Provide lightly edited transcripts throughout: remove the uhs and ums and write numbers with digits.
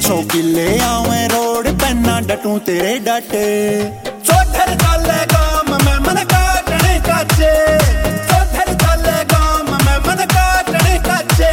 100 किले आवे रोड पन्ना डटू तेरे डाटे चौधर चाले गाम में मन काटने काचे चौधर चाले गाम में मन काटने काचे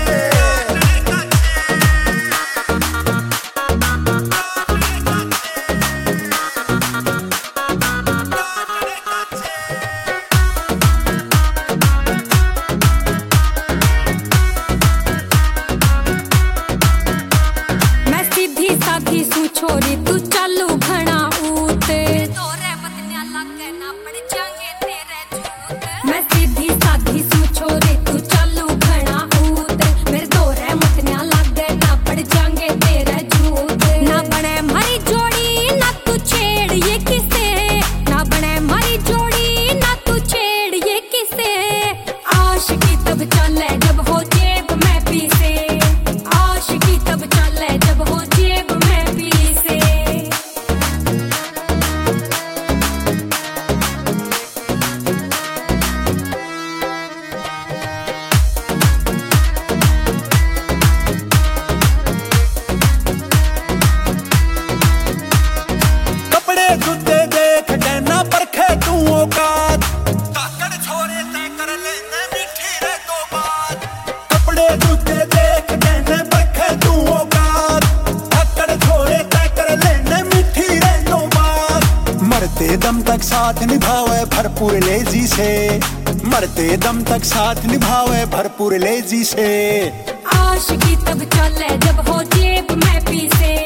साधी सू छोरी तू चालू घना ऊते तोरे बदनिया लागे ना पड़ जाएंगे तेरे झूठ मैं सीधी साधी सू छोरी तू चालू घना ऊते मेरे तोरे बदनिया लागे ना पड़ जाएंगे तेरे झूठ ना बने हमारी जोड़ी ना तू छेड़ ये किसे ना बने हमारी जोड़ी ना तू छेड़ ये किसे आशिकी तब चले जब हो जेब में पीसे आशिकी तब चले जब हो जेब जुते देख डैना परखे तू औकात काकड़ छोरे तय कर लेने मीठी रे दो बात कपड़े जुते देख डैना परखे तू औकात काकड़ छोरे तय कर लेने मीठी रे दो बात मरते दम तक साथ निभावे भरपूर लेजी से मरते दम तक साथ निभावे भरपूर लेजी से आशिकी तब चले जब हो जेब में पीसे